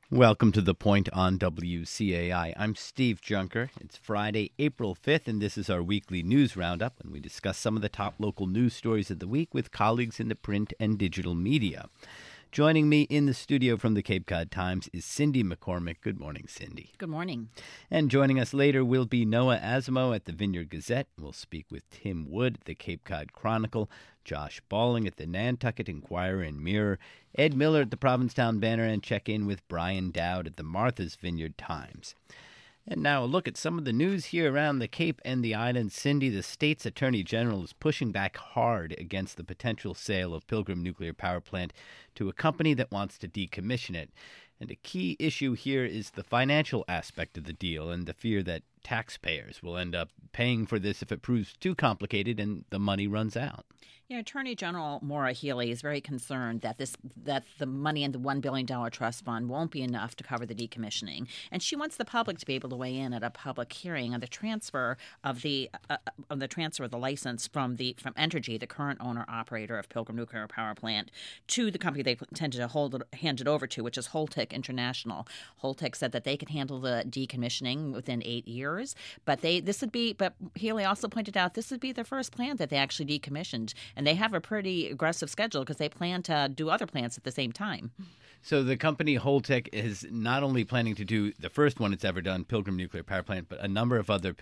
Welcome to The Point on WCAI. I'm Steve Junker. It's Friday, April 5th, and this is our weekly news roundup, when we discuss some of the top local news stories of the week with colleagues in the print and digital media. Joining me in the studio from the Cape Cod Times is Cindy McCormick. Good morning, Cindy. Good morning. And joining us later will be Noah Asimo at the Vineyard Gazette. We'll speak with Tim Wood at the Cape Cod Chronicle, Josh Balling at the Nantucket Enquirer and Mirror, Ed Miller at the Provincetown Banner, and check in with Brian Dowd at the Martha's Vineyard Times. And now a look at some of the news here around the Cape and the island. Cindy, the state's attorney general is pushing back hard against the potential sale of Pilgrim Nuclear Power Plant to a company that wants to decommission it. And a key issue here is the financial aspect of the deal and the fear that taxpayers will end up paying for this if it proves too complicated and the money runs out. Yeah, Attorney General Maura Healey is very concerned that the money in the $1 billion trust fund won't be enough to cover the decommissioning, and she wants the public to be able to weigh in at a public hearing on the transfer of the license from Entergy, the current owner operator of Pilgrim Nuclear Power Plant, to the company they intended to hand it over to, which is Holtec International. Holtec said that they could handle the decommissioning within 8 years, but Healey also pointed out this would be the first plant that they actually decommissioned. And they have a pretty aggressive schedule because they plan to do other plants at the same time. So the company Holtec is not only planning to do the first one it's ever done, Pilgrim Nuclear Power Plant, but a number of other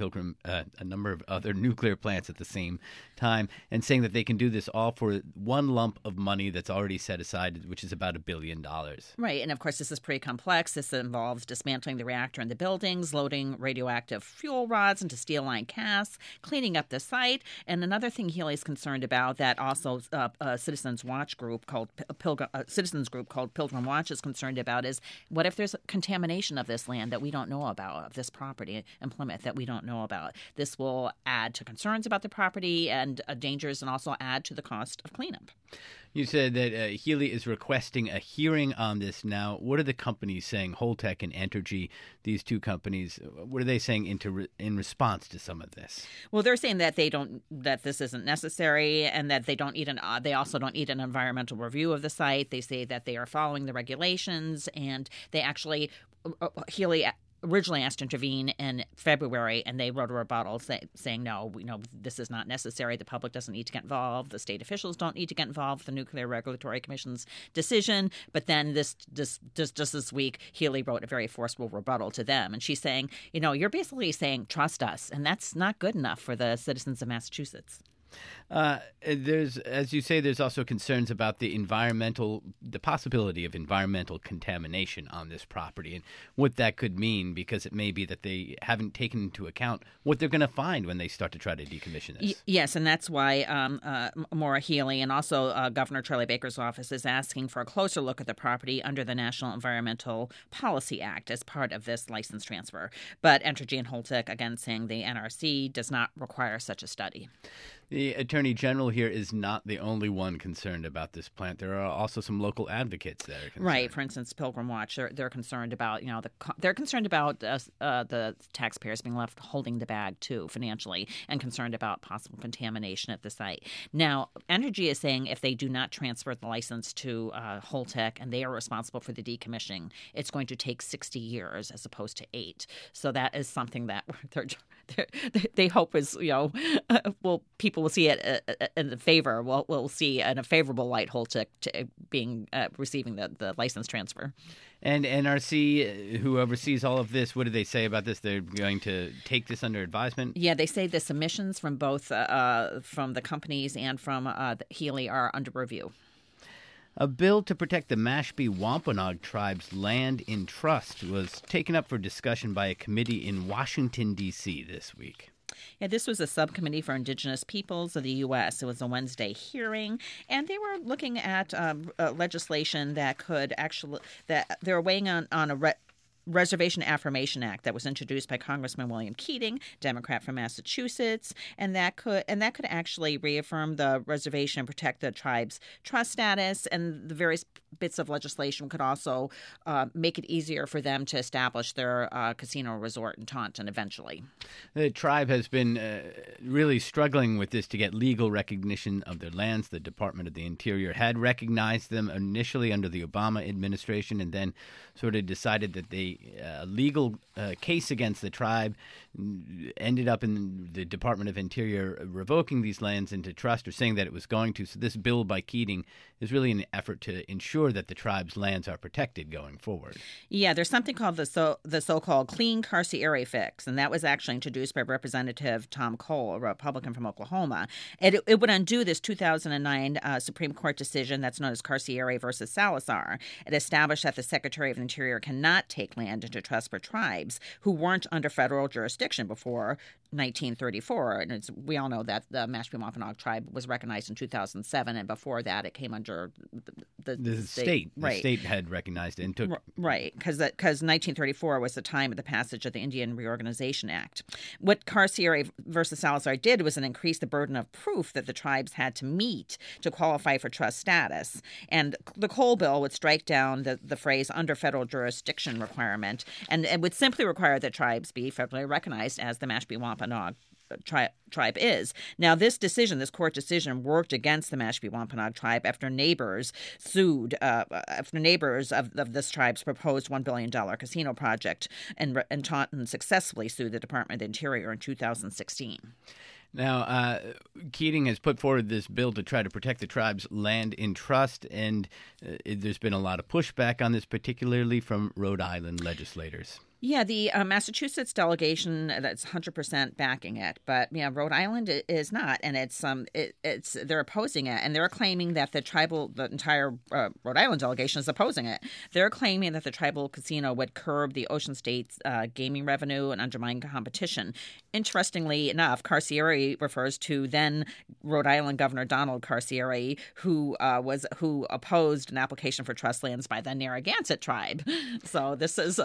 nuclear plants at the same time, and saying that they can do this all for one lump of money that's already set aside, which is about $1 billion. Right, and of course this is pretty complex. This involves dismantling the reactor in the buildings, loading radioactive fuel rods into steel-lined casks, cleaning up the site, and another thing Healey's concerned about that also a citizens group called Pilgrim Watch is concerned about is what if there's contamination of this land that we don't know about, of this property in Plymouth that we don't know about. This will add to concerns about the property and dangers, and also add to the cost of cleanup. You said that Healey is requesting a hearing on this now. What are the companies saying, Holtec and Entergy, these two companies, what are they saying in response to some of this? Well, they're saying that that this isn't necessary, and that they also don't need an environmental review of the site. They say that they are following the regulations, and they actually Healey originally asked to intervene in February, and they wrote a rebuttal saying, no, this is not necessary. The public doesn't need to get involved. The state officials don't need to get involved with the Nuclear Regulatory Commission's decision. But then just this week, Healey wrote a very forceful rebuttal to them. And she's saying, you're basically saying, trust us. And that's not good enough for the citizens of Massachusetts. As you say, there's also concerns about the possibility of environmental contamination on this property and what that could mean, because it may be that they haven't taken into account what they're going to find when they start to try to decommission this. Yes, and that's why Maura Healey and also Governor Charlie Baker's office is asking for a closer look at the property under the National Environmental Policy Act as part of this license transfer. But Entergy and Holtec, again, saying the NRC does not require such a study. The Attorney General here is not the only one concerned about this plant. There are also some local advocates that are concerned. Right. For instance, Pilgrim Watch, they're concerned about the taxpayers being left holding the bag too financially, and concerned about possible contamination at the site. Now, Entergy is saying if they do not transfer the license to Holtec and they are responsible for the decommissioning, it's going to take 60 years as opposed to 8. So that is something that they hope is people will see it in the favor. We'll see in a favorable light Holtec receiving the license transfer. And NRC, who oversees all of this, what do they say about this? They're going to take this under advisement? Yeah, they say the submissions from both from the companies and from Healey are under review. A bill to protect the Mashpee Wampanoag tribe's land in trust was taken up for discussion by a committee in Washington, D.C. this week. Yeah, this was a subcommittee for Indigenous Peoples of the U.S. It was a Wednesday hearing, and they were looking at legislation that could that they're weighing on Reservation Affirmation Act that was introduced by Congressman William Keating, Democrat from Massachusetts, and that could actually reaffirm the reservation and protect the tribe's trust status. And the various bits of legislation could also make it easier for them to establish their casino resort in Taunton eventually. The tribe has been really struggling with this to get legal recognition of their lands. The Department of the Interior had recognized them initially under the Obama administration, and then sort of decided that the legal case against the tribe ended up in the Department of Interior revoking these lands into trust, or saying that it was going to. So this bill by Keating is really an effort to ensure that the tribe's lands are protected going forward. Yeah, there's something called the so-called Clean Carcieri Fix, and that was actually introduced by Representative Tom Cole, a Republican from Oklahoma. It would undo this 2009 Supreme Court decision that's known as Carcieri versus Salazar. It established that the Secretary of the Interior cannot take land into trust for tribes who weren't under federal jurisdiction before 1934. And we all know that the Mashpee Wampanoag tribe was recognized in 2007, and before that it came under the state. Right. The state had recognized it and took... Right, because 1934 was the time of the passage of the Indian Reorganization Act. What Carcieri versus Salazar did was increase the burden of proof that the tribes had to meet to qualify for trust status. And the Cole bill would strike down the phrase under federal jurisdiction requirement, and it would simply require that tribes be federally recognized as the Mashpee Wampanoag tribe is. Now, this court decision worked against the Mashpee Wampanoag tribe after neighbors sued, after neighbors of this tribe's proposed $1 billion casino project, and Taunton successfully sued the Department of the Interior in 2016. Now, Keating has put forward this bill to try to protect the tribe's land in trust, and there's been a lot of pushback on this, particularly from Rhode Island legislators. Yeah, the Massachusetts delegation that's 100% backing it, but Rhode Island is not, and it's they're opposing it, and they're claiming that the entire Rhode Island delegation is opposing it. They're claiming that the tribal casino would curb the Ocean State's gaming revenue and undermine competition. Interestingly enough, Carcieri refers to then Rhode Island Governor Donald Carcieri, who opposed an application for trust lands by the Narragansett tribe. So this is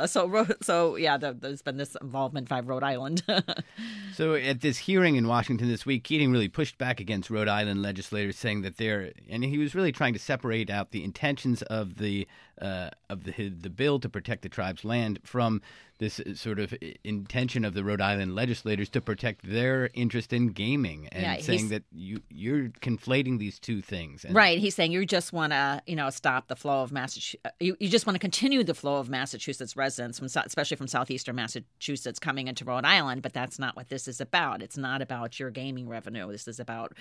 there's been this involvement by Rhode Island. So at this hearing in Washington this week, Keating really pushed back against Rhode Island legislators, saying that and he was really trying to separate out the intentions of the bill to protect the tribe's land from this sort of intention of the Rhode Island legislators to protect their interest in gaming, and saying that you're conflating these two things. Right. He's saying you just want to, stop the flow of Massachusetts. You just want to continue the flow of Massachusetts residents, especially from southeastern Massachusetts, coming into Rhode Island. But that's not what this is about. It's not about your gaming revenue. This is about,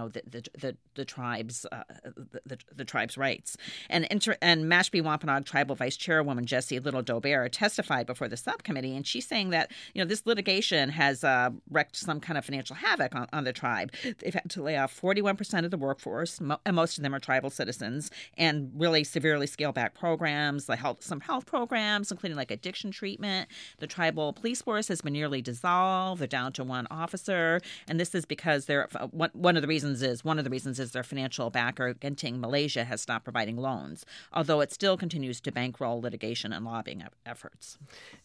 the tribe's the tribe's rights. And Mashpee Wampanoag Tribal Vice Chairwoman Jessie Little Dobert testified before the subcommittee, and she's saying that this litigation has wreaked some kind of financial havoc on the tribe. They've had to lay off 41% of the workforce, and most of them are tribal citizens, and really severely scale back programs, like some health programs, including like addiction treatment. The tribal police force has been nearly dissolved. They're down to one officer, and this is because one of the reasons is their financial backer, Genting Malaysia, has stopped providing loans, although it still continues to bankroll litigation and lobbying efforts.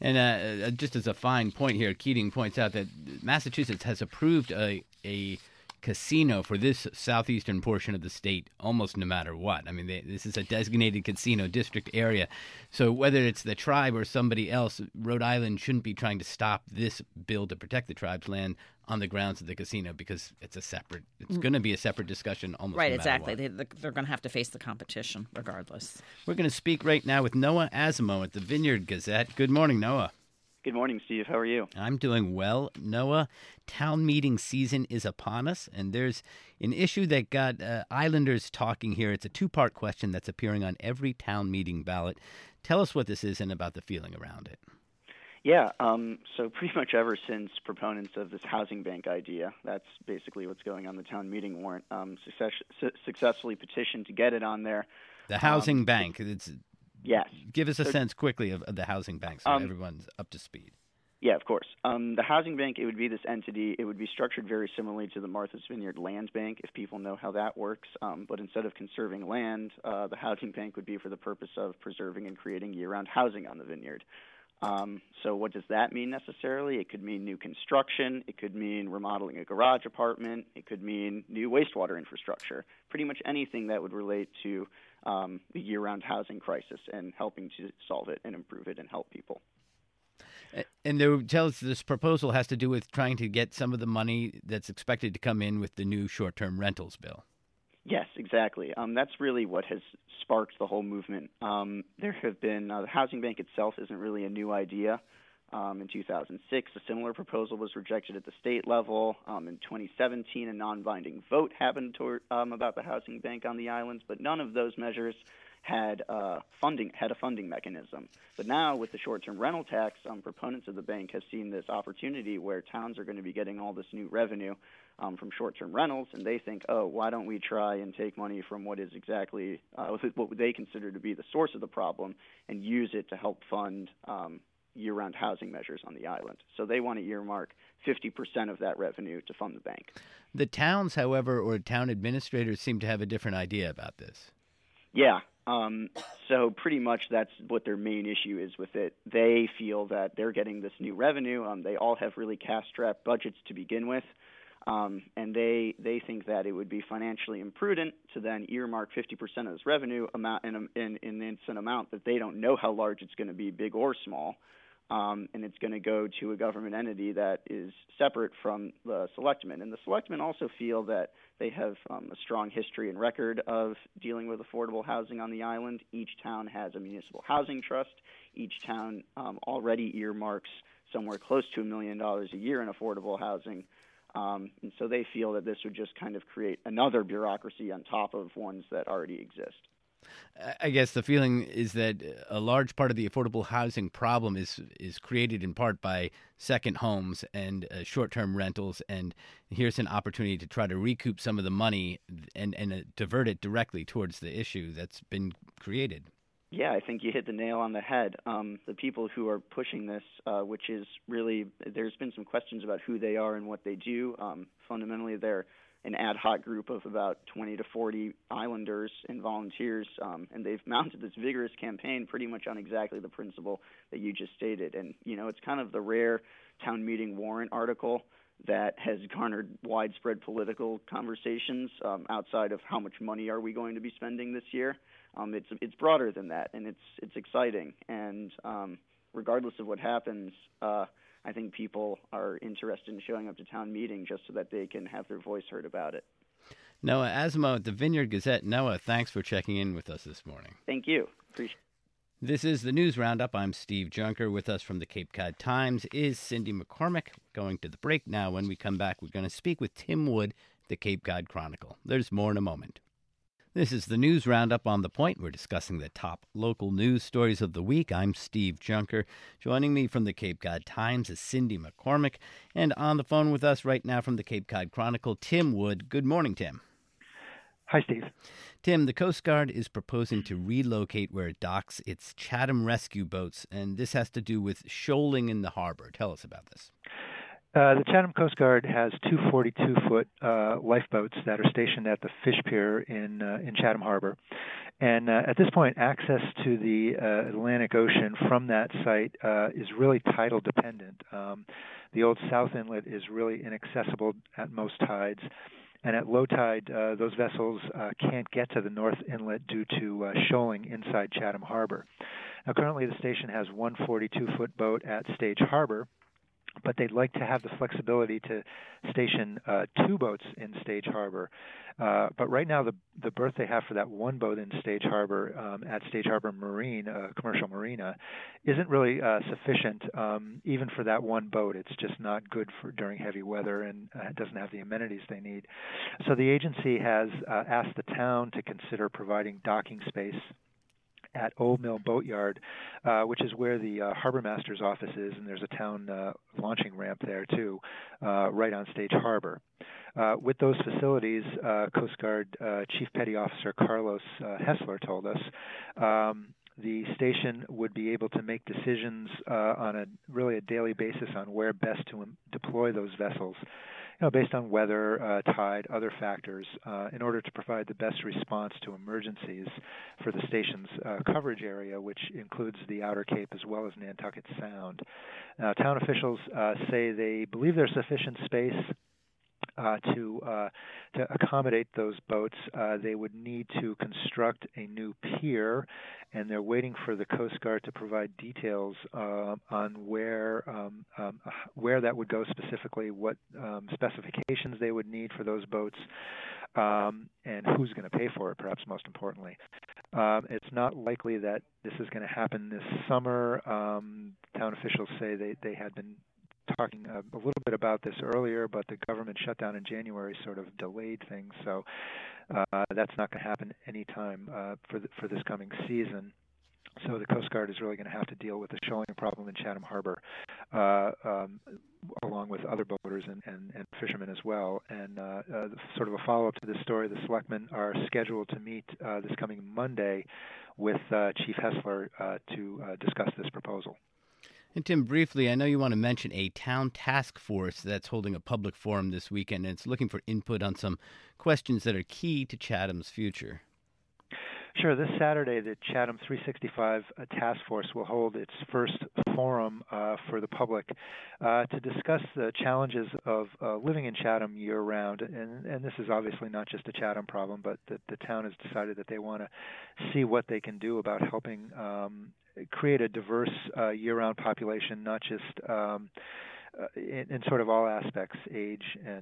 And just as a fine point here, Keating points out that Massachusetts has approved a casino for this southeastern portion of the state almost no matter what. I mean, this is a designated casino district area. So whether it's the tribe or somebody else, Rhode Island shouldn't be trying to stop this bill to protect the tribe's land on the grounds of the casino, because it's going to be a separate discussion almost right, no matter exactly. what. They're going to have to face the competition regardless. We're going to speak right now with Noah Asimo at the Vineyard Gazette. Good morning, Noah. Good morning, Steve. How are you? I'm doing well. Noah, town meeting season is upon us, and there's an issue that got Islanders talking here. It's a two-part question that's appearing on every town meeting ballot. Tell us what this is and about the feeling around it. Yeah, so pretty much ever since proponents of this housing bank idea, that's basically what's going on the town meeting warrant, successfully petitioned to get it on there. The housing bank. Yes. Give us a sense quickly of the housing bank so everyone's up to speed. Yeah, of course. The housing bank, it would be this entity. It would be structured very similarly to the Martha's Vineyard Land Bank, if people know how that works. But instead of conserving land, the housing bank would be for the purpose of preserving and creating year-round housing on the vineyard. So what does that mean necessarily? It could mean new construction. It could mean remodeling a garage apartment. It could mean new wastewater infrastructure. Pretty much anything that would relate to the year-round housing crisis and helping to solve it and improve it and help people. And they tell us this proposal has to do with trying to get some of the money that's expected to come in with the new short-term rentals bill. Yes, exactly. That's really what has sparked the whole movement. There have been the housing bank itself isn't really a new idea. In 2006, a similar proposal was rejected at the state level. In 2017, a non-binding vote happened about the housing bank on the islands, but none of those measures had a funding mechanism. But now, with the short-term rental tax, proponents of the bank have seen this opportunity where towns are going to be getting all this new revenue from short-term rentals, and they think, oh, why don't we try and take money from what is exactly what they consider to be the source of the problem and use it to help fund year-round housing measures on the island. So they want to earmark 50% of that revenue to fund the bank. The towns, however, or town administrators seem to have a different idea about this. Yeah. So pretty much that's what their main issue is with it. They feel that they're getting this new revenue. They all have really cash-strapped budgets to begin with. And they think that it would be financially imprudent to then earmark 50% of this revenue amount in an amount that they don't know how large it's going to be, big or small. And it's going to go to a government entity that is separate from the selectmen. And the selectmen also feel that they have a strong history and record of dealing with affordable housing on the island. Each town has a municipal housing trust. Each town already earmarks somewhere close to $1 million a year in affordable housing. And so they feel that this would just kind of create another bureaucracy on top of ones that already exist. I guess the feeling is that a large part of the affordable housing problem is created in part by second homes and short-term rentals, and here's an opportunity to try to recoup some of the money and divert it directly towards the issue that's been created. Yeah, I think you hit the nail on the head. The people who are pushing this, which is really, there's been some questions about who they are and what they do. Fundamentally, they're an ad hoc group of about 20 to 40 islanders and volunteers, and they've mounted this vigorous campaign pretty much on exactly the principle that you just stated. And, it's kind of the rare town meeting warrant article that has garnered widespread political conversations outside of how much money are we going to be spending this year. It's broader than that, and it's exciting. And regardless of what happens, I think people are interested in showing up to town meeting just so that they can have their voice heard about it. Noah Asimo at the Vineyard Gazette. Noah, thanks for checking in with us this morning. Thank you. Appreciate it. This is the News Roundup. I'm Steve Junker. With us from the Cape Cod Times is Cindy McCormick. Going to the break now. When we come back, we're going to speak with Tim Wood, the Cape Cod Chronicle. There's more in a moment. This is the News Roundup on The Point. We're discussing the top local news stories of the week. I'm Steve Junker. Joining me from the Cape Cod Times is Cindy McCormick. And on the phone with us right now from the Cape Cod Chronicle, Tim Wood. Good morning, Tim. Hi, Steve. Tim, the Coast Guard is proposing to relocate where it docks its Chatham rescue boats, and this has to do with shoaling in the harbor. Tell us about this. The Chatham Coast Guard has two 42-foot lifeboats that are stationed at the fish pier in Chatham Harbor. And at this point, access to the Atlantic Ocean from that site is really tidal dependent. The old South Inlet is really inaccessible at most tides. And at low tide, those vessels can't get to the North Inlet due to shoaling inside Chatham Harbor. Now, currently, the station has one 42-foot boat at Stage Harbor, but they'd like to have the flexibility to station two boats in Stage Harbor. But right now, the berth they have for that one boat in Stage Harbor at Stage Harbor Marine, commercial marina, isn't really sufficient even for that one boat. It's just not good for during heavy weather and doesn't have the amenities they need. So the agency has asked the town to consider providing docking space at Old Mill Boatyard, which is where the harbor master's office is, and there's a town launching ramp there too, right on Stage Harbor. With those facilities, Coast Guard Chief Petty Officer Carlos Hessler told us the station would be able to make decisions on a daily basis on where best to deploy those vessels. based on weather, tide, other factors, in order to provide the best response to emergencies for the station's coverage area, which includes the Outer Cape as well as Nantucket Sound. Now, town officials say they believe there's sufficient space to accommodate those boats. They would need to construct a new pier, and they're waiting for the Coast Guard to provide details on where that would go specifically, what specifications they would need for those boats, and who's going to pay for it, perhaps most importantly. It's not likely that this is going to happen this summer. Town officials say they had been talking a little bit about this earlier, but the government shutdown in January sort of delayed things, so that's not going to happen anytime for this coming season. So the Coast Guard is really going to have to deal with the shoaling problem in Chatham Harbor, along with other boaters and fishermen as well. And sort of a follow-up to this story, the selectmen are scheduled to meet this coming Monday with Chief Hessler to discuss this proposal. And Tim, briefly, I know you want to mention a town task force that's holding a public forum this weekend, and it's looking for input on some questions that are key to Chatham's future. Sure. This Saturday, the Chatham 365 Task Force will hold its first forum for the public to discuss the challenges of living in Chatham year-round. And this is obviously not just a Chatham problem, but the town has decided that they want to see what they can do about helping create a diverse year-round population, not just in sort of all aspects, age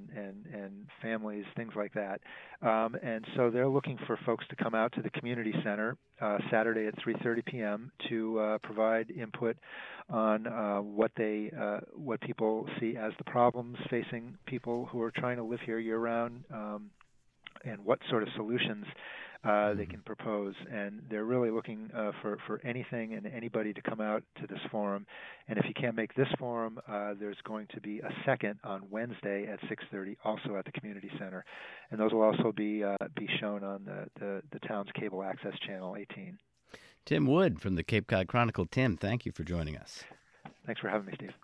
and families, things like that. And so they're looking for folks to come out to the community center Saturday at 3:30 p.m. to provide input on what people see as the problems facing people who are trying to live here year-round, and what sort of solutions they can propose. And they're really looking for anything and anybody to come out to this forum. And if you can't make this forum, there's going to be a second on Wednesday at 6:30, also at the community center. And those will also be shown on the town's cable access channel 18. Tim Wood from the Cape Cod Chronicle. Tim, thank you for joining us. Thanks for having me, Steve.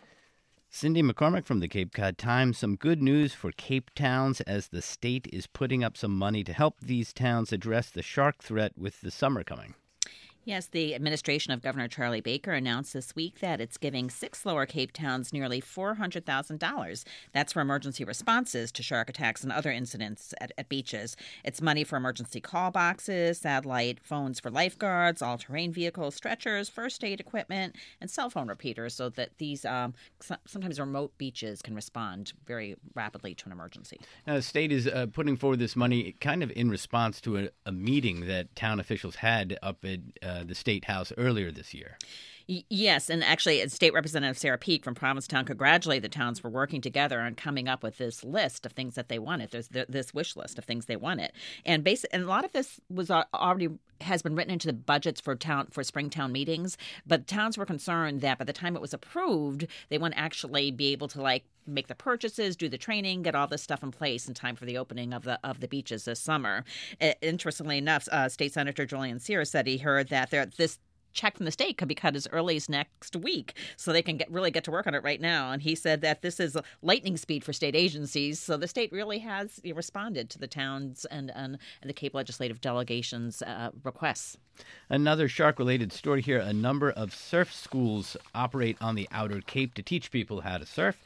Cindy McCormick from the Cape Cod Times. Some good news for Cape towns as the state is putting up some money to help these towns address the shark threat with the summer coming. Yes, the administration of Governor Charlie Baker announced this week that it's giving 6 Lower Cape towns nearly $400,000. That's for emergency responses to shark attacks and other incidents at beaches. It's money for emergency call boxes, satellite phones for lifeguards, all-terrain vehicles, stretchers, first aid equipment, and cell phone repeaters so that these sometimes remote beaches can respond very rapidly to an emergency. Now, the state is putting forward this money kind of in response to a meeting that town officials had up at the State House earlier this year. Yes, and actually, State Representative Sarah Peake from Provincetown congratulated the towns for working together and coming up with this list of things that they wanted. There's this wish list of things they wanted, and a lot of this was already has been written into the budgets for spring town meetings. But towns were concerned that by the time it was approved, they wouldn't actually be able to make the purchases, do the training, get all this stuff in place in time for the opening of the beaches this summer. Interestingly enough, State Senator Julian Sears said he heard that this check from the state could be cut as early as next week, so they can really get to work on it right now. And he said that this is lightning speed for state agencies, so the state really has responded to the towns and the Cape Legislative Delegation's requests. Another shark-related story here. A number of surf schools operate on the Outer Cape to teach people how to surf.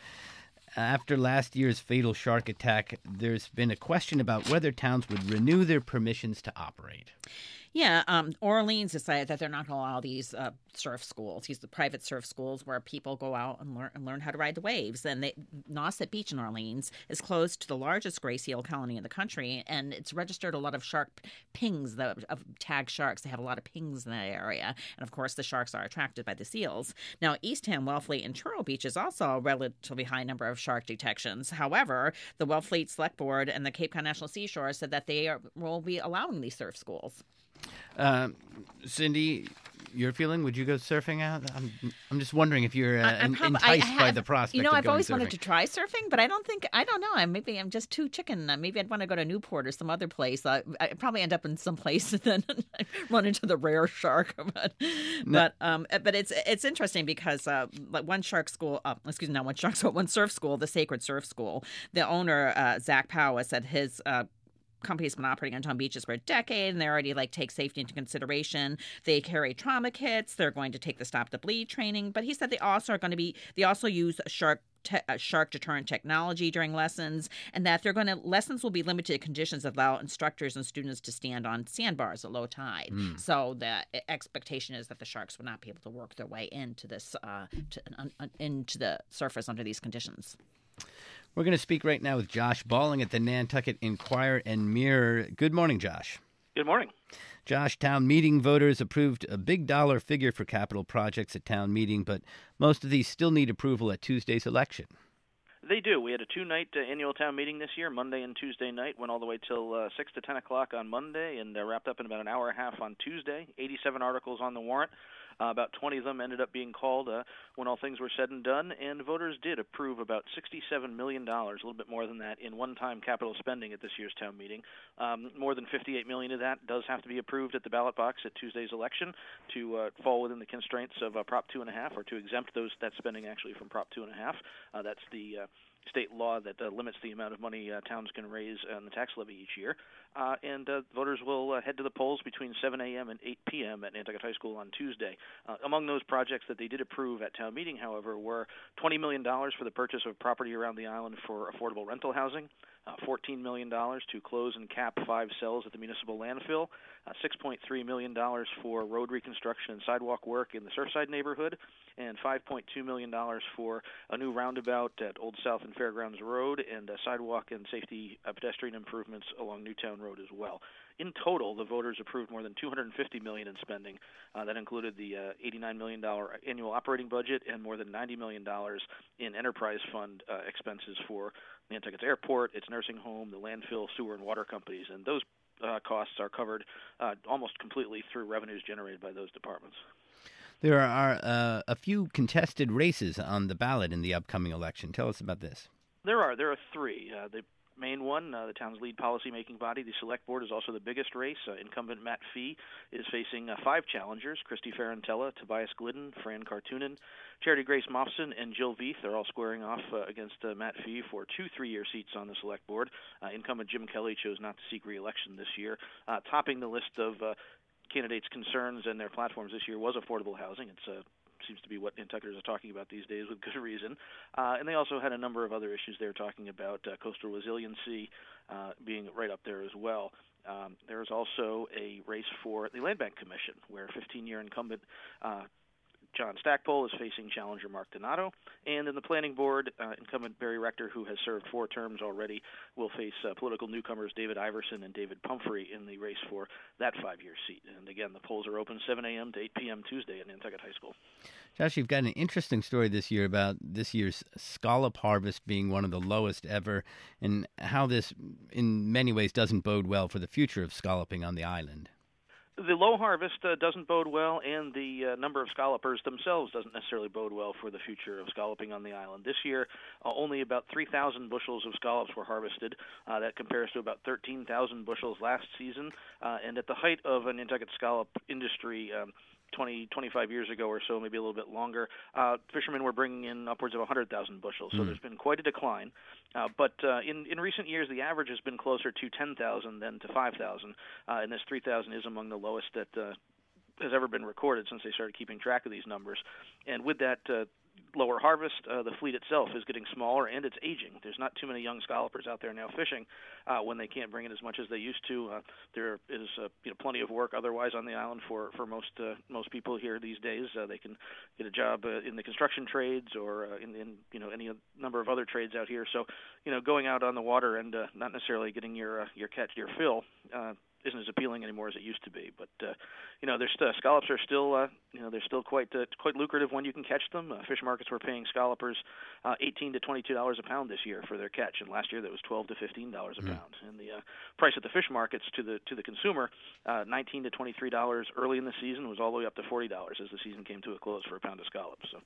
After last year's fatal shark attack, there's been a question about whether towns would renew their permissions to operate. Yeah, Orleans decided that they're not going to allow these surf schools, these private surf schools where people go out and learn how to ride the waves. And Nauset Beach in Orleans is close to the largest gray seal colony in the country, and it's registered a lot of shark pings of tagged sharks. They have a lot of pings in that area, and of course the sharks are attracted by the seals. Now, Eastham, Wellfleet, and Truro Beach is also a relatively high number of shark detections. However, the Wellfleet Select Board and the Cape Cod National Seashore said that they will be allowing these surf schools. Cindy, your feeling? Would you go surfing out? I'm just wondering if you're I'm enticed by the prospect. I've of going always surfing. wanted to try surfing, but I don't know. Maybe I'm just too chicken. Maybe I'd want to go to Newport or some other place. I'd probably end up in some place and then run into the rare shark. But it's interesting because like one surf school, one surf school, the Sacred Surf School, the owner Zach Powell said his company's been operating on Tom beaches for a decade, and they already take safety into consideration. They carry trauma kits. They're going to take the Stop the Bleed training. But he said they also use shark deterrent technology during lessons, and that lessons will be limited to conditions that allow instructors and students to stand on sandbars at low tide. So the expectation is that the sharks will not be able to work their way into this into the surface under these conditions. We're going to speak right now with Josh Balling at the Nantucket Enquirer and Mirror. Good morning, Josh. Good morning. Josh, town meeting voters approved a big dollar figure for capital projects at town meeting, but most of these still need approval at Tuesday's election. They do. We had a two-night annual town meeting this year. Monday and Tuesday night went all the way till 6 to 10 o'clock on Monday and wrapped up in about an hour and a half on Tuesday. 87 articles on the warrant. About 20 of them ended up being called when all things were said and done, and voters did approve about $67 million, a little bit more than that, in one-time capital spending at this year's town meeting. More than $58 million of that does have to be approved at the ballot box at Tuesday's election to fall within the constraints of Prop 2.5, or to exempt that spending actually from Prop 2.5. That's the state law that limits the amount of money towns can raise on the tax levy each year. And voters will head to the polls between 7 a.m. and 8 p.m. at Nantucket High School on Tuesday. Among those projects that they did approve at town meeting, however, were $20 million for the purchase of property around the island for affordable rental housing, $14 million to close and cap 5 cells at the municipal landfill, $6.3 million for road reconstruction and sidewalk work in the Surfside neighborhood, and $5.2 million for a new roundabout at Old South and Fairgrounds Road, and sidewalk and safety pedestrian improvements along Newtown Road as well. In total, the voters approved more than $250 million in spending. That included the $89 million annual operating budget and more than $90 million in enterprise fund expenses for Nantucket's airport, its nursing home, the landfill, sewer, and water companies. And those costs are covered almost completely through revenues generated by those departments. There are a few contested races on the ballot in the upcoming election. Tell us about this. There are 3. The main one, the town's lead policy-making body, the Select Board, is also the biggest race. Incumbent Matt Fee is facing 5 challengers: Christy Ferrantella, Tobias Glidden, Fran Cartoonan, Charity Grace Mofson, and Jill Veith. They're all squaring off against Matt Fee for 2 3-year seats on the Select Board. Incumbent Jim Kelly chose not to seek re-election this year. Topping the list of candidates' concerns and their platforms this year was affordable housing. It's seems to be what Nantucketers are talking about these days with good reason. And they also had a number of other issues they were talking about, coastal resiliency being right up there as well. There's also a race for the Land Bank Commission, where 15-year incumbent John Stackpole is facing challenger Mark Donato. And in the Planning Board, incumbent Barry Rector, who has served 4 terms already, will face political newcomers David Iverson and David Pumphrey in the race for that 5-year seat. And again, the polls are open 7 a.m. to 8 p.m. Tuesday at Nantucket High School. Josh, you've got an interesting story this year about this year's scallop harvest being one of the lowest ever, and how this, in many ways, doesn't bode well for the future of scalloping on the island. The low harvest doesn't bode well, and the number of scallopers themselves doesn't necessarily bode well for the future of scalloping on the island. This year, only about 3,000 bushels of scallops were harvested. That compares to about 13,000 bushels last season. And at the height of a Nantucket scallop industry 25 years ago or so, maybe a little bit longer, fishermen were bringing in upwards of 100,000 bushels. So there's been quite a decline. But in recent years, the average has been closer to 10,000 than to 5,000. And this 3,000 is among the lowest that has ever been recorded since they started keeping track of these numbers. And with that lower harvest, the fleet itself is getting smaller, and it's aging. There's not too many young scallopers out there now fishing when they can't bring in as much as they used to. There is plenty of work otherwise on the island for most people here these days. They can get a job in the construction trades or in any number of other trades out here. So going out on the water and not necessarily getting your fill isn't as appealing anymore as it used to be. But there's scallops are still they're still quite lucrative when you can catch them. Fish markets were paying scallopers $18 to $22 a pound this year for their catch, and last year that was $12 to $15 a pound. And the price at the fish markets to the consumer, $19 to $23 early in the season, was all the way up to $40 as the season came to a close for a pound of scallops. So.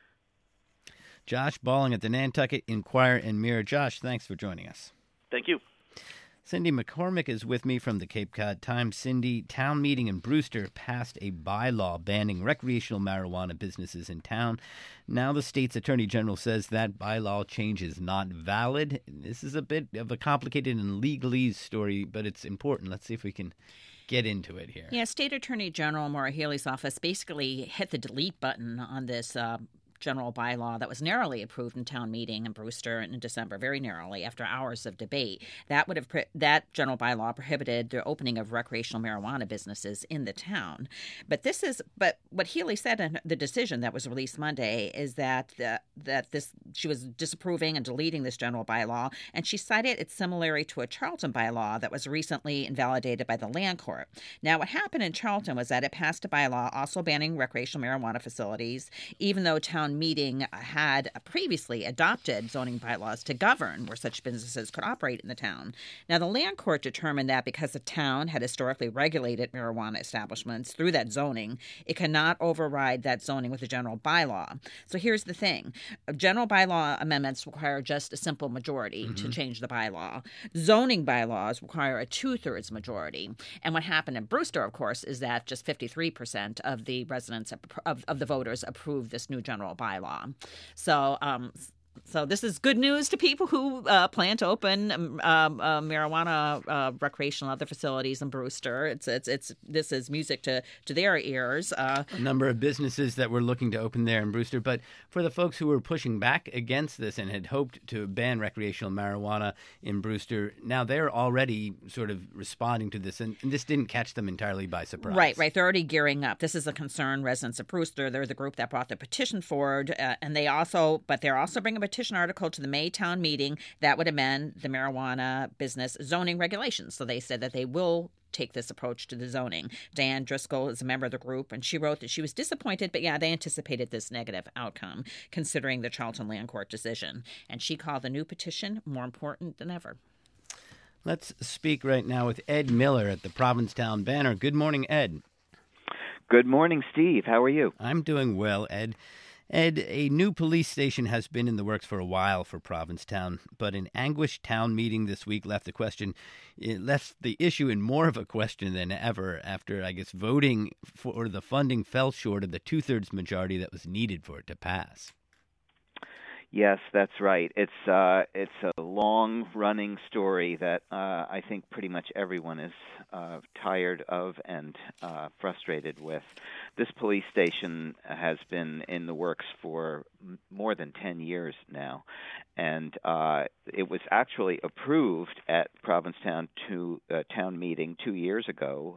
Josh Balling at the Nantucket Enquirer and Mirror. Josh, thanks for joining us. Thank you. Cindy McCormick is with me from the Cape Cod Times. Cindy, town meeting in Brewster passed a bylaw banning recreational marijuana businesses in town. Now the state's attorney general says that bylaw change is not valid. This is a bit of a complicated and legalese story, but it's important. Let's see if we can get into it here. Yeah, State Attorney General Maura Healey's office basically hit the delete button on this general bylaw that was narrowly approved in town meeting in Brewster in December, very narrowly after hours of debate. That general bylaw prohibited the opening of recreational marijuana businesses in the town. But what Healey said in the decision that was released Monday is that she was disapproving and deleting this general bylaw, and she cited its similarity to a Charlton bylaw that was recently invalidated by the Land Court. Now, what happened in Charlton was that it passed a bylaw also banning recreational marijuana facilities, even though town meeting had previously adopted zoning bylaws to govern where such businesses could operate in the town. Now, the Land Court determined that because the town had historically regulated marijuana establishments through that zoning, it cannot override that zoning with a general bylaw. So here's the thing. General bylaw amendments require just a simple majority to change the bylaw. Zoning bylaws require a 2/3 majority. And what happened in Brewster, of course, is that just 53% of the residents of the voters approved this new general bylaw. So this is good news to people who plan to open marijuana recreational other facilities in Brewster. This is music to their ears. A number of businesses that were looking to open there in Brewster. But for the folks who were pushing back against this and had hoped to ban recreational marijuana in Brewster, now they're already sort of responding to this, and this didn't catch them entirely by surprise. Right. They're already gearing up. This is a concern residents of Brewster. They're the group that brought the petition forward, and they're also bringing a petition article to the May town meeting that would amend the marijuana business zoning regulations. So they said that they will take this approach to the zoning. Diane Driscoll is a member of the group, and she wrote that she was disappointed, but they anticipated this negative outcome, considering the Charlton Land Court decision. And she called the new petition more important than ever. Let's speak right now with Ed Miller at the Provincetown Banner. Good morning, Ed. Good morning, Steve. How are you? I'm doing well, Ed. Ed, a new police station has been in the works for a while for Provincetown, but an anguished town meeting this week left the issue in more of a question than ever after, voting for the funding fell short of the 2/3 majority that was needed for it to pass. Yes, that's right. It's a long-running story that I think pretty much everyone is tired of and frustrated with. This police station has been in the works for more than 10 years now, and it was actually approved at Provincetown town meeting 2 years ago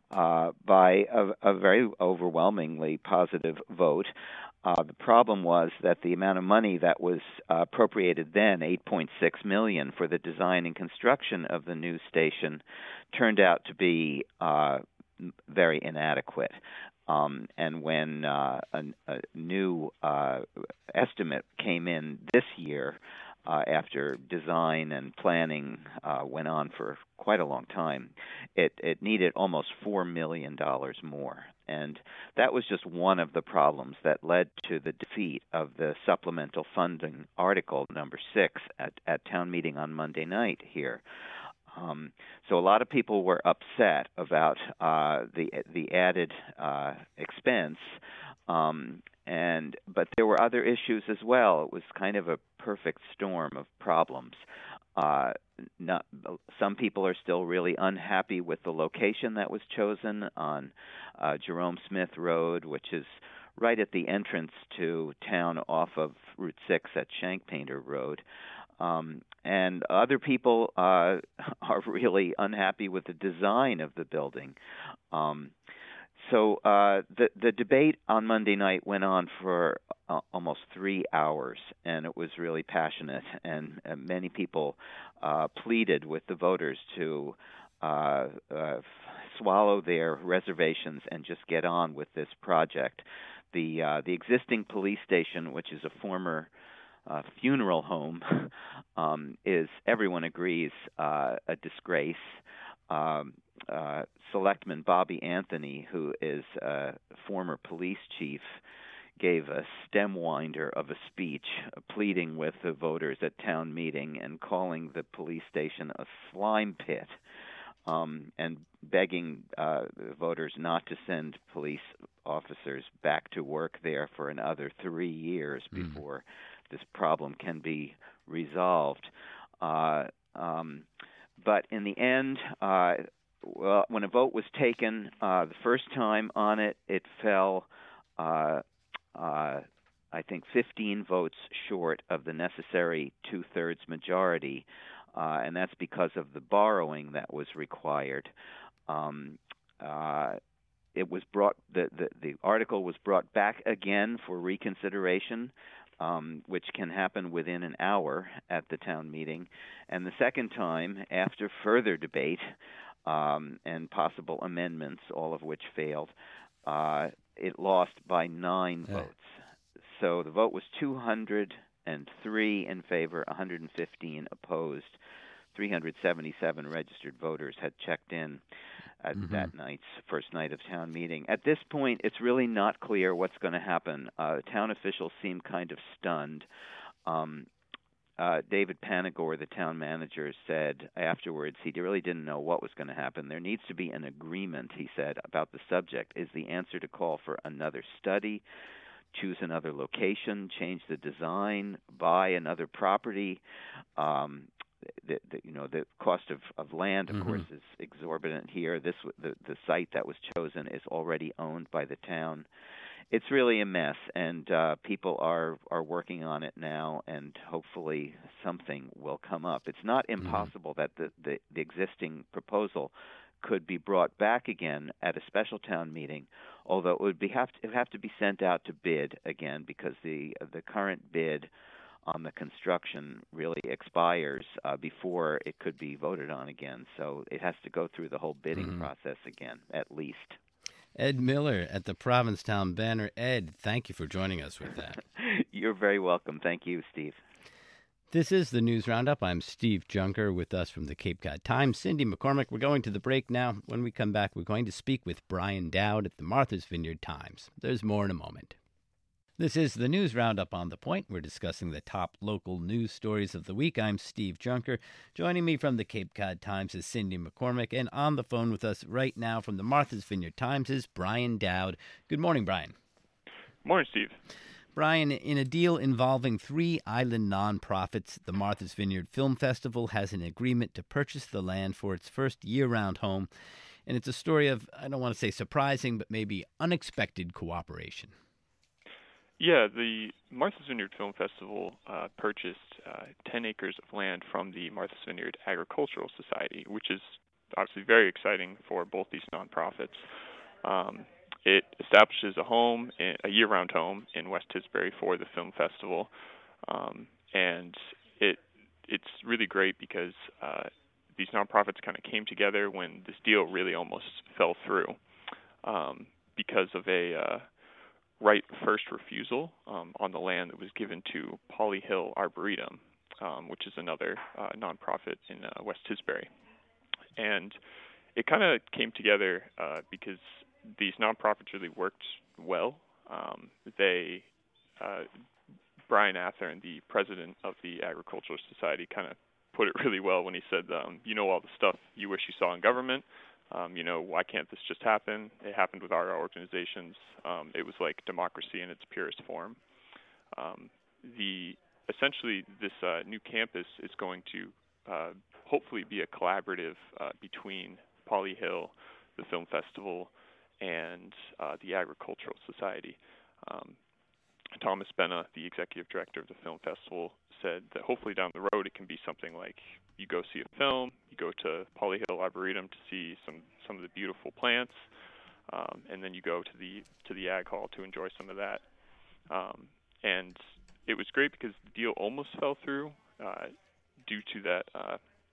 by a very overwhelmingly positive vote. The problem was that the amount of money that was appropriated then, $8.6 million for the design and construction of the new station, turned out to be very inadequate. And when a new estimate came in this year, after design and planning went on for quite a long time, it needed almost $4 million more. And that was just one of the problems that led to the defeat of the supplemental funding article number 6 at town meeting on Monday night here. So a lot of people were upset about the added expense, but there were other issues as well. It was kind of a perfect storm of problems. Some people are still really unhappy with the location that was chosen on Jerome Smith Road, which is right at the entrance to town off of Route 6 at Shank Painter Road. And other people are really unhappy with the design of the building. So the debate on Monday night went on for almost 3 hours, and it was really passionate. And many people pleaded with the voters to swallow their reservations and just get on with this project. The existing police station, which is a former funeral home, is, everyone agrees, a disgrace. Selectman Bobby Anthony, who is a former police chief, gave a stem winder of a speech pleading with the voters at town meeting and calling the police station a slime pit, and begging voters not to send police officers back to work there for another 3 years before this problem can be resolved. But in the end, well, when a vote was taken the first time on it, it fell, I think, 15 votes short of the necessary two-thirds majority, and that's because of the borrowing that was required. It was brought, the article was brought back again for reconsideration, which can happen within an hour at the town meeting. And the second time, after further debate and possible amendments, all of which failed, it lost by 9 votes. So the vote was 203 in favor, 115 opposed. 377 registered voters had checked in at that night's first night of town meeting. At this point, it's really not clear what's going to happen. Town officials seem kind of stunned. David Panagore, the town manager, said afterwards he really didn't know what was going to happen. There needs to be an agreement, he said, about the subject. Is the answer to call for another study, choose another location, change the design, buy another property? The cost of land, of course, is exorbitant here. The site that was chosen is already owned by the town. It's really a mess, and people are working on it now, and hopefully something will come up. It's not impossible that the existing proposal could be brought back again at a special town meeting, although it would have to be sent out to bid again, because the current bid on the construction really expires before it could be voted on again. So it has to go through the whole bidding process again, at least. Ed Miller at the Provincetown Banner. Ed, thank you for joining us with that. You're very welcome. Thank you, Steve. This is the News Roundup. I'm Steve Junker. With us from the Cape Cod Times, Cindy McCormick. We're going to the break now. When we come back, we're going to speak with Brian Dowd at the Martha's Vineyard Times. There's more in a moment. This is the News Roundup on The Point. We're discussing the top local news stories of the week. I'm Steve Junker. Joining me from the Cape Cod Times is Cindy McCormick. And on the phone with us right now from the Martha's Vineyard Times is Brian Dowd. Good morning, Brian. Morning, Steve. Brian, in a deal involving 3 island nonprofits, the Martha's Vineyard Film Festival has an agreement to purchase the land for its first year-round home. And it's a story of, I don't want to say surprising, but maybe unexpected cooperation. Yeah, the Martha's Vineyard Film Festival purchased 10 acres of land from the Martha's Vineyard Agricultural Society, which is obviously very exciting for both these nonprofits. It establishes a year-round home in West Tisbury for the film festival, and it's really great because these nonprofits kind of came together when this deal really almost fell through because of a right of first refusal on the land that was given to Polly Hill Arboretum, which is another nonprofit in West Tisbury. And it kind of came together because these nonprofits really worked well. Brian Athern, the president of the Agricultural Society, kind of put it really well when he said, all the stuff you wish you saw in government. Why can't this just happen? It happened with our organizations. It was like democracy in its purest form. Essentially, this new campus is going to hopefully be a collaborative between Polly Hill, the film festival, and the Agricultural Society. Thomas Benna, the executive director of the film festival, said that hopefully down the road it can be something like you go see a film, you go to Polly Hill Arboretum to see some of the beautiful plants, and then you go to the Ag Hall to enjoy some of that. And it was great because the deal almost fell through due to that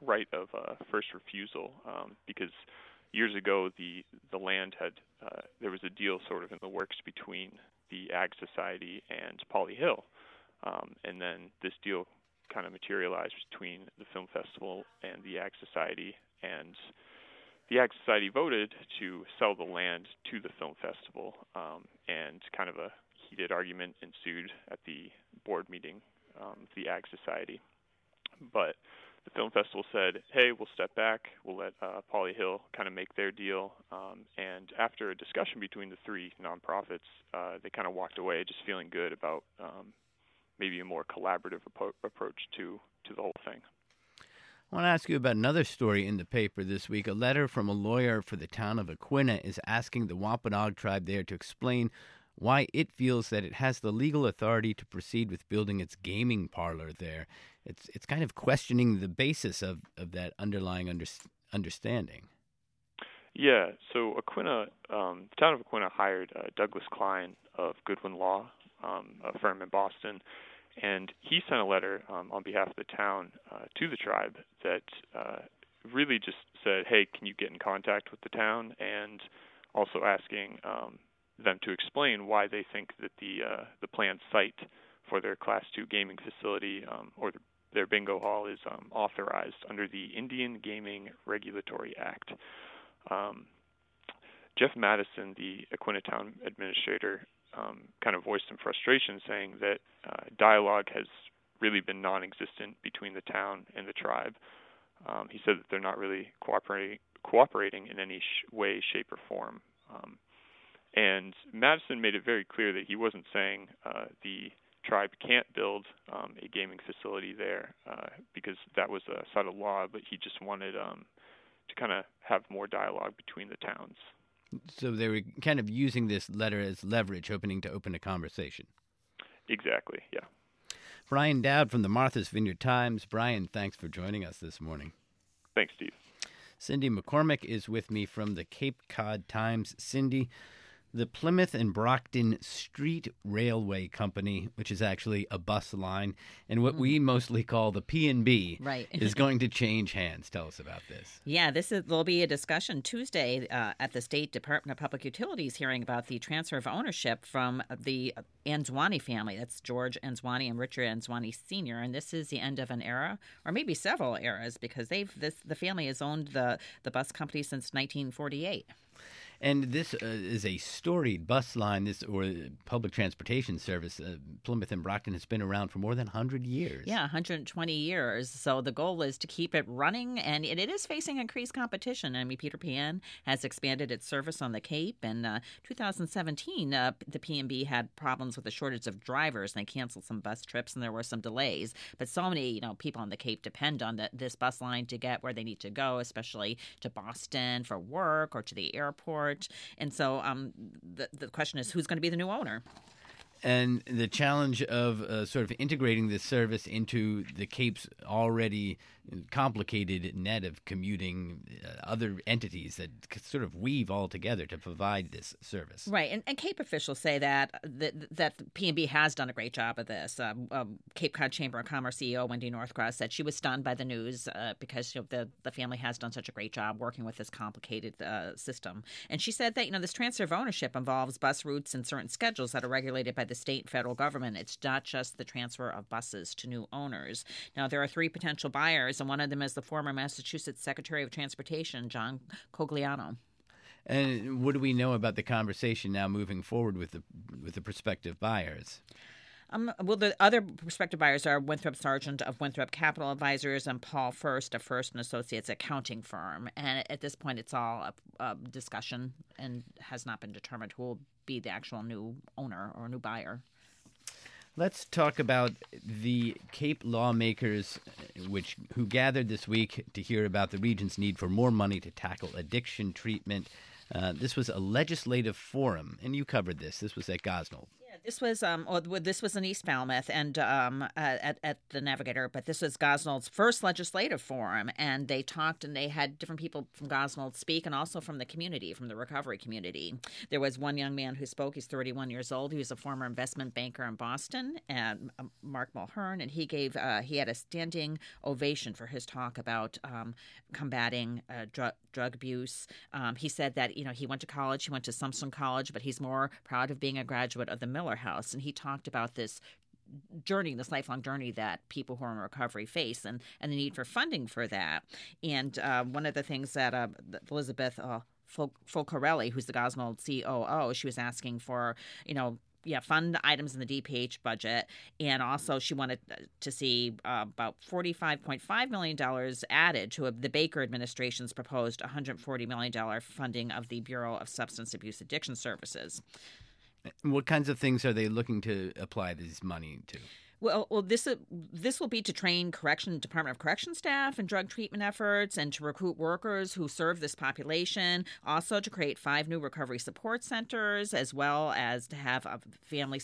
right of first refusal because years ago the land had there was a deal sort of in the works between the Ag Society and Poly Hill, and then this deal kind of materialized between the film festival and the Ag Society, and the Ag Society voted to sell the land to the film festival, and kind of a heated argument ensued at the board meeting of the Ag Society. But the film festival said, hey, we'll step back, we'll let Poly Hill kind of make their deal, and after a discussion between the three nonprofits, they kind of walked away just feeling good about maybe a more collaborative approach to the whole thing. I want to ask you about another story in the paper this week. A letter from a lawyer for the town of Aquinnah is asking the Wampanoag tribe there to explain why it feels that it has the legal authority to proceed with building its gaming parlor there. It's kind of questioning the basis of that underlying understanding. Yeah, so Aquinnah, the town of Aquinnah hired Douglas Klein of Goodwin Law, a firm in Boston, and he sent a letter on behalf of the town to the tribe that really just said, hey, can you get in contact with the town, and also asking them to explain why they think that the planned site for their Class 2 gaming facility or their bingo hall is authorized under the Indian Gaming Regulatory Act. Jeff Madison, the Aquinnah town administrator, kind of voiced some frustration, saying that dialogue has really been non-existent between the town and the tribe. He said that they're not really cooperating in any way, shape, or form. And Madison made it very clear that he wasn't saying the tribe can't build a gaming facility there because that was a settled law, but he just wanted to kind of have more dialogue between the towns. So they were kind of using this letter as leverage, hoping to open a conversation. Exactly, yeah. Brian Dowd from the Martha's Vineyard Times. Brian, thanks for joining us this morning. Thanks, Steve. Cindy McCormick is with me from the Cape Cod Times. Cindy, the Plymouth and Brockton Street Railway Company, which is actually a bus line, and what we mostly call the P&B, right, is going to change hands. Tell us about this. Yeah, there'll be a discussion Tuesday at the State Department of Public Utilities hearing about the transfer of ownership from the Anzwani family. That's George Anzwani and Richard Anzwani Sr., and this is the end of an era, or maybe several eras, because the family has owned the bus company since 1948. And this is a storied bus line, or public transportation service. Plymouth and Brockton has been around for more than 100 years. Yeah, 120 years. So the goal is to keep it running, and it is facing increased competition. I mean, Peter Pan has expanded its service on the Cape. In 2017, the P&B had problems with the shortage of drivers, and they canceled some bus trips, and there were some delays. But so many people on the Cape depend on this bus line to get where they need to go, especially to Boston for work or to the airport. And so the question is, who's going to be the new owner? And the challenge of sort of integrating this service into the Cape's already complicated net of commuting other entities that sort of weave all together to provide this service. Right, and Cape officials say that P&B has done a great job of this. Cape Cod Chamber of Commerce CEO Wendy Northcross said she was stunned by the news because the family has done such a great job working with this complicated system. And she said that this transfer of ownership involves bus routes and certain schedules that are regulated by the state and federal government. It's not just the transfer of buses to new owners. Now, there are three potential buyers, and one of them is the former Massachusetts Secretary of Transportation, John Cogliano. And what do we know about the conversation now moving forward with the prospective buyers? Well, the other prospective buyers are Winthrop Sargent of Winthrop Capital Advisors and Paul First of First & Associates accounting firm. And at this point, it's all a discussion and has not been determined who will be the actual new owner or new buyer. Let's talk about the Cape lawmakers who gathered this week to hear about the region's need for more money to tackle addiction treatment. This was a legislative forum, and you covered this. This was at Gosnell. Yeah, This was this was in East Falmouth and at the Navigator, but this was Gosnold's first legislative forum, and they talked and they had different people from Gosnold speak, and also from the community, from the recovery community. There was one young man who spoke. He's 31 years old. He was a former investment banker in Boston, and Mark Mulhern, and he had a standing ovation for his talk about combating drug abuse. He said that he went to college. He went to Sumpson College, but he's more proud of being a graduate of the Miller House, and he talked about this journey, this lifelong journey that people who are in recovery face, and the need for funding for that. And one of the things that Elizabeth Folcarelli, who's the Gosnold COO, she was asking for, fund items in the DPH budget, and also she wanted to see about $45.5 million added to the Baker administration's proposed $140 million funding of the Bureau of Substance Abuse Addiction Services. What kinds of things are they looking to apply this money to? Well, this will be to train Department of Correction staff in drug treatment efforts, and to recruit workers who serve this population. Also, to create 5 new recovery support centers, as well as to have family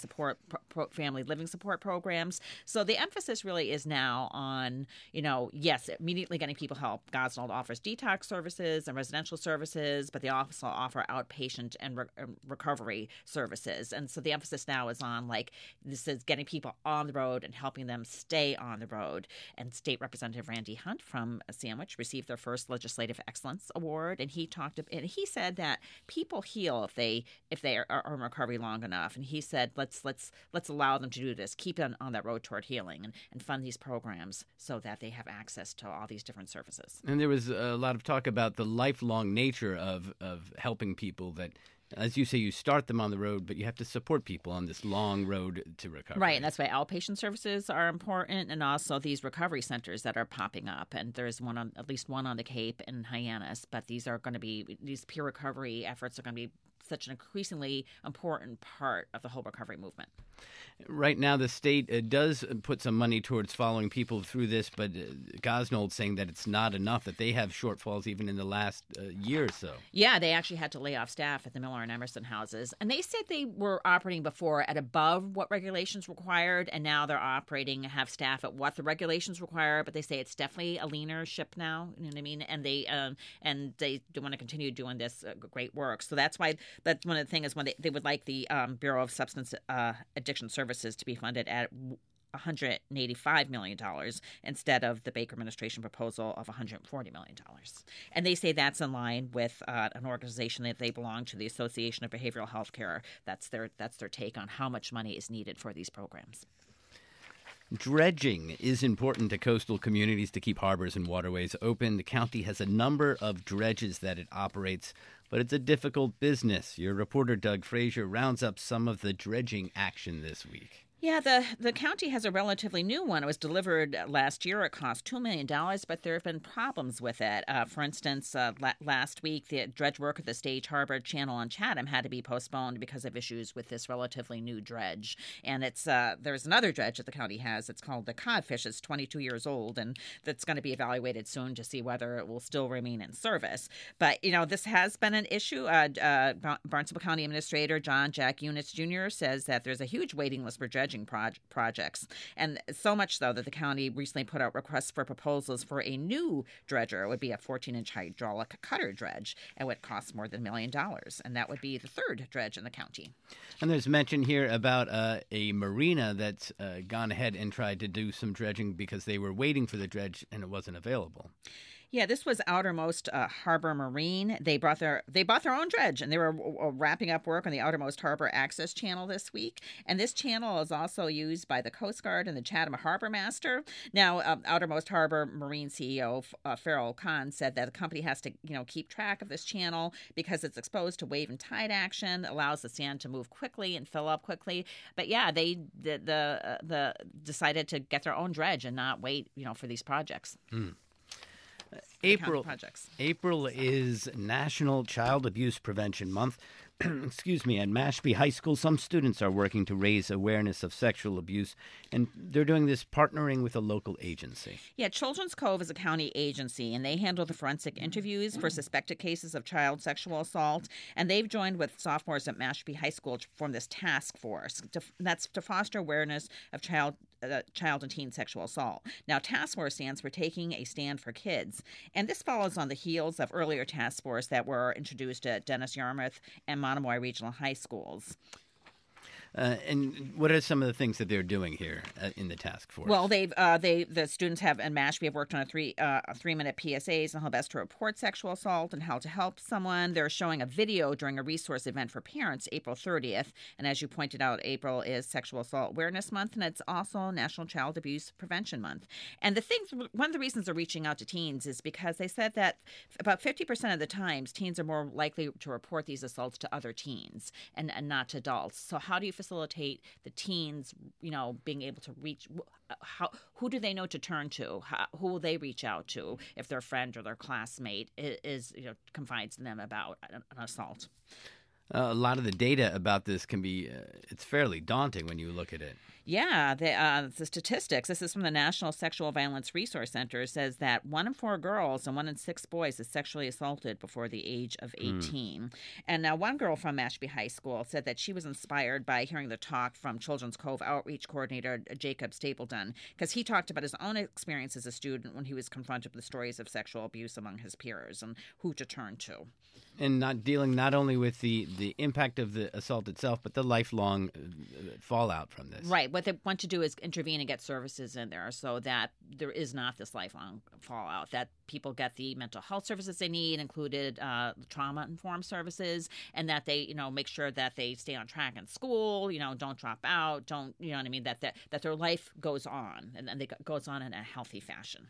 living support programs. So the emphasis really is now on, yes, immediately getting people help. Gosnold offers detox services and residential services, but they also offer outpatient and recovery services. And so the emphasis now is on this is getting people on the road and helping them stay on the road. And State Representative Randy Hunt from Sandwich received their first Legislative Excellence Award, and he said that people heal if they are in recovery long enough. And he said, let's allow them to do this, keep them on that road toward healing, and fund these programs so that they have access to all these different services. And there was a lot of talk about the lifelong nature of helping people, that, as you say, you start them on the road, but you have to support people on this long road to recovery. Right, and that's why outpatient services are important, and also these recovery centers that are popping up. And there's at least one on the Cape in Hyannis, but these peer recovery efforts are going to be such an increasingly important part of the whole recovery movement. Right now, the state does put some money towards following people through this, but Gosnold saying that it's not enough, that they have shortfalls even in the last year or so. Yeah, they actually had to lay off staff at the Miller and Emerson houses. And they said they were operating before at above what regulations required, and now they're have staff at what the regulations require, but they say it's definitely a leaner ship now, you know what I mean? And they do want to continue doing this great work. So that's one of the things, when they would like the Bureau of Substance Addiction Services to be funded at $185 million instead of the Baker administration proposal of $140 million. And they say that's in line with an organization that they belong to, the Association of Behavioral Health Care. That's their take on how much money is needed for these programs. Dredging is important to coastal communities to keep harbors and waterways open. The county has a number of dredges that it operates, but it's a difficult business. Your reporter, Doug Frazier, rounds up some of the dredging action this week. Yeah, the county has a relatively new one. It was delivered last year. It cost $2 million, but there have been problems with it. For instance, last week, the dredge work at the Stage Harbor Channel on Chatham had to be postponed because of issues with this relatively new dredge. And there's another dredge that the county has. It's called the Codfish. It's 22 years old, and that's going to be evaluated soon to see whether it will still remain in service. But, this has been an issue. Barnstable County Administrator John Jack Units Jr. says that there's a huge waiting list for dredging projects, and so much so that the county recently put out requests for proposals for a new dredger. It would be a 14-inch hydraulic cutter dredge, and would cost more than $1 million, and that would be the third dredge in the county. And there's mention here about a marina that's gone ahead and tried to do some dredging because they were waiting for the dredge and it wasn't available. Yeah, this was Outermost Harbor Marine. They bought their own dredge, and they were wrapping up work on the Outermost Harbor Access Channel this week. And this channel is also used by the Coast Guard and the Chatham Harbor Master. Now, Outermost Harbor Marine CEO Farrell Kahn said that the company has to, keep track of this channel because it's exposed to wave and tide action, allows the sand to move quickly and fill up quickly. But yeah, they decided to get their own dredge and not wait, for these projects. April is National Child Abuse Prevention Month. excuse me, at Mashpee High School, some students are working to raise awareness of sexual abuse, and they're doing this partnering with a local agency. Yeah, Children's Cove is a county agency, and they handle the forensic interviews for suspected cases of child sexual assault, and they've joined with sophomores at Mashpee High School to form this task force. That's to foster awareness of child and teen sexual assault. Now, task force stands for Taking a Stand for Kids, and this follows on the heels of earlier task force that were introduced at Dennis, Yarmouth, and Monomoy Regional High Schools. And what are some of the things that they're doing here in the task force? Well, the students have in Mashpee have worked on a 3-minute PSAs on how best to report sexual assault and how to help someone. They're showing a video during a resource event for parents April 30th, and as you pointed out, April is Sexual Assault Awareness Month, and it's also National Child Abuse Prevention Month. And one of the reasons they're reaching out to teens is because they said that about 50% of the times teens are more likely to report these assaults to other teens and not to adults. So how do you facilitate the teens, being able to reach? Who do they know to turn to? Who will they reach out to if their friend or their classmate is confides in them about an assault? A lot of the data about this can be, it's fairly daunting when you look at it. Yeah, the statistics, this is from the National Sexual Violence Resource Center, says that 1 in 4 girls and 1 in 6 boys is sexually assaulted before the age of 18. And now one girl from Mashpee High School said that she was inspired by hearing the talk from Children's Cove Outreach Coordinator Jacob Stapleton, because he talked about his own experience as a student when he was confronted with stories of sexual abuse among his peers and who to turn to. And not dealing not only with the impact of the assault itself, but the lifelong fallout from this. Right. What they want to do is intervene and get services in there so that there is not this lifelong fallout, that people get the mental health services they need, included trauma-informed services, and that they, make sure that they stay on track in school, don't drop out, don't, that their life goes on, and it goes on in a healthy fashion.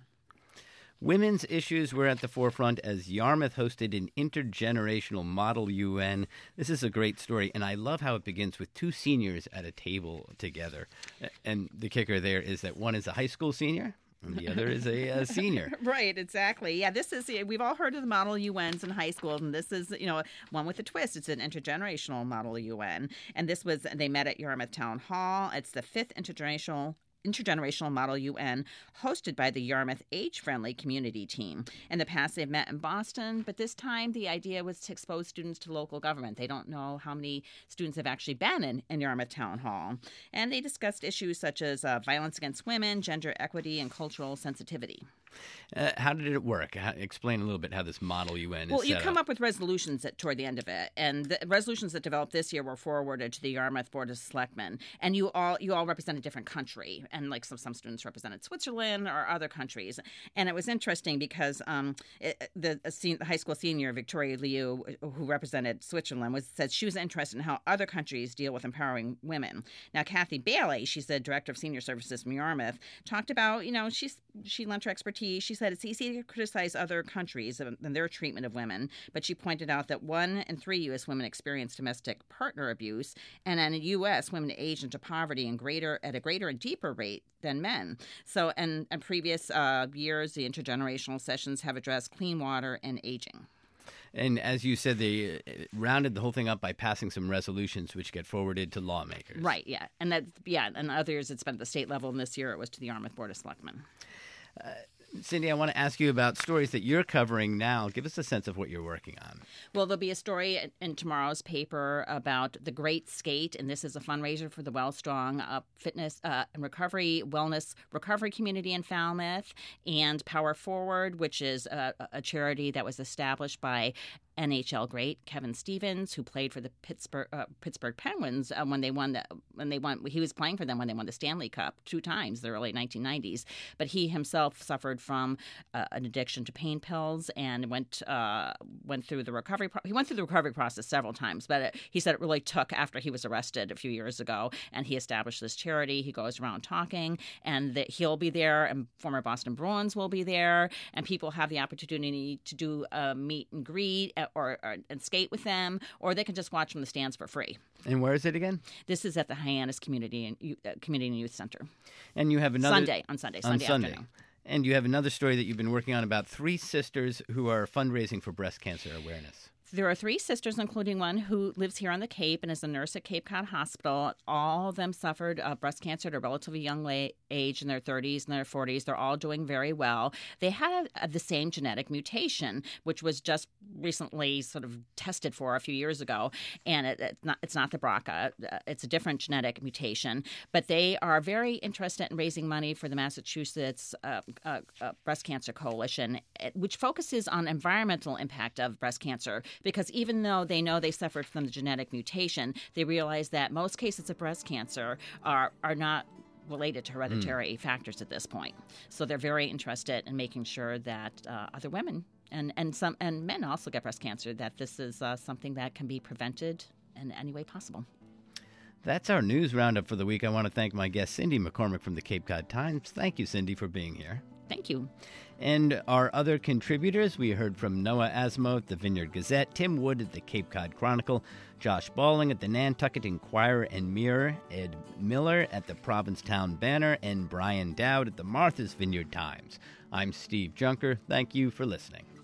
Women's issues were at the forefront as Yarmouth hosted an intergenerational Model UN. This is a great story, and I love how it begins with 2 seniors at a table together. And the kicker there is that one is a high school senior and the other is a senior. Right, exactly. Yeah, we've all heard of the Model UNs in high school, and this is, one with a twist. It's an intergenerational Model UN, and they met at Yarmouth Town Hall. It's the 5th intergenerational Model UN hosted by the Yarmouth Age-Friendly Community Team. In the past, they've met in Boston, but this time the idea was to expose students to local government. They don't know how many students have actually been in Yarmouth Town Hall. And they discussed issues such as violence against women, gender equity, and cultural sensitivity. How did it work? Explain a little bit how this Model UN is set up. Well, you come up with resolutions toward the end of it, and the resolutions that developed this year were forwarded to the Yarmouth Board of Selectmen, and you all represent a different country, and like some students represented Switzerland or other countries. And it was interesting because the high school senior Victoria Liu, who represented Switzerland, said she was interested in how other countries deal with empowering women. Now, Kathy Bailey, she's the director of senior services from Yarmouth, talked about she lent her expertise. She said it's easy to criticize other countries and their treatment of women, but she pointed out that 1 in 3 U.S. women experience domestic partner abuse, and in the U.S., women age into poverty at a greater and deeper rate than men. So, in previous years, the intergenerational sessions have addressed clean water and aging. And as you said, they rounded the whole thing up by passing some resolutions which get forwarded to lawmakers. Right, yeah. And other years it's been at the state level, and this year it was to the Yarmouth Board of Selectmen. Cindy, I want to ask you about stories that you're covering now. Give us a sense of what you're working on. Well, there'll be a story in tomorrow's paper about the Great Skate, and this is a fundraiser for the Wellstrong Fitness and Wellness Recovery Community in Falmouth, and Power Forward, which is a charity that was established by NHL great Kevin Stevens, who played for the Pittsburgh Penguins he was playing for them when they won the Stanley Cup 2 times in the early 1990s. But he himself suffered from an addiction to pain pills and went through the recovery. He went through the recovery process several times, but he said it really took after he was arrested a few years ago, and he established this charity. He goes around talking, and that he'll be there, and former Boston Bruins will be there, and people have the opportunity to do a meet and greet and skate with them, or they can just watch from the stands for free. And where is it again? This is at the Hyannis Community and Youth Center. And you have another on Sunday afternoon. And you have another story that you've been working on about 3 sisters who are fundraising for breast cancer awareness. There are 3 sisters, including one who lives here on the Cape and is a nurse at Cape Cod Hospital. All of them suffered breast cancer at a relatively young age, in their 30s and their 40s. They're all doing very well. They had the same genetic mutation, which was just recently sort of tested for a few years ago. And it's not the BRCA. It's a different genetic mutation. But they are very interested in raising money for the Massachusetts Breast Cancer Coalition, which focuses on environmental impact of breast cancer. Because even though they know they suffered from the genetic mutation, they realize that most cases of breast cancer are not related to hereditary factors at this point. So they're very interested in making sure that other women and men also get breast cancer, that this is something that can be prevented in any way possible. That's our news roundup for the week. I want to thank my guest, Cindy McCormick from the Cape Cod Times. Thank you, Cindy, for being here. Thank you. And our other contributors, we heard from Noah Asmo at the Vineyard Gazette, Tim Wood at the Cape Cod Chronicle, Josh Balling at the Nantucket Enquirer and Mirror, Ed Miller at the Provincetown Banner, and Brian Dowd at the Martha's Vineyard Times. I'm Steve Junker. Thank you for listening.